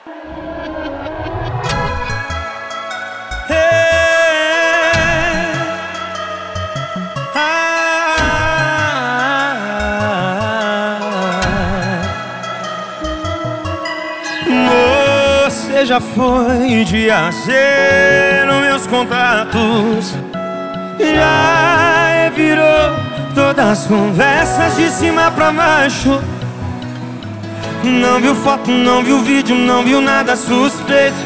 Você já foi de AC nos meus contatos, já virou todas as conversas de cima pra baixo. Não viu foto, não viu vídeo, não viu nada suspeito.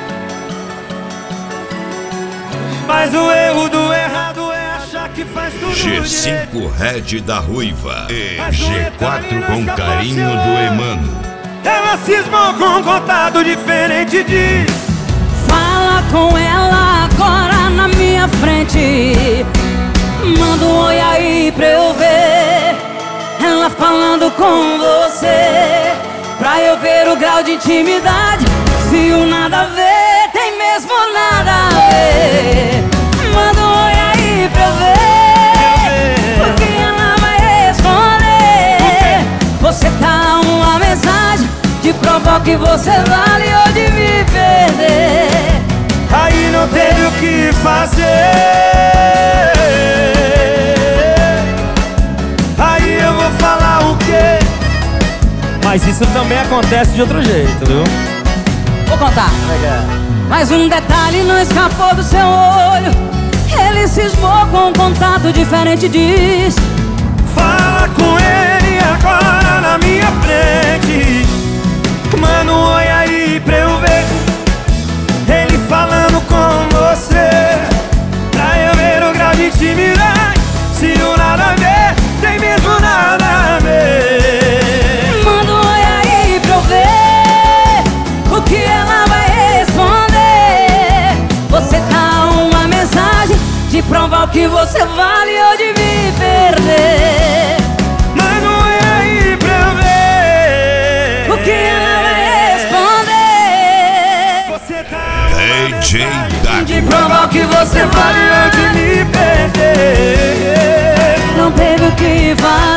Mas o erro do errado é achar que faz tudo G5 direito. Red da Ruiva e G4 com carinho do Emano. Ela cismou com um contato diferente de... Fala com ela agora na minha frente. Manda um oi aí pra eu ver ela falando com você, pra eu ver o grau de intimidade. Se o nada a ver tem mesmo nada a ver. Manda um oi aí pra eu ver, porque ela vai responder. Você tá uma mensagem de provar que você vale ou de me perder. Aí não teve o que fazer. Aí eu vou falar o quê? Mas isso também acontece de outro jeito, viu? Vou contar. Mas um detalhe não escapou do seu olho. Ele cismou com um contato diferente, diz. Fala com ele agora na minha frente. Manda um oi aí pra eu ver ele falando com você, pra eu ver o grau de intimidade. Se o nada a ver tem mesmo nada a ver. Manda um oi aí pra eu ver o que ela vai responder. Você tá uma mensagem de provar o que você vale ou de me perder. Manda um oi aí pra eu ver o que ela vai responder. Você tá DJ De Dago. provar o que você vale ou de me perder. não teve o que fazer.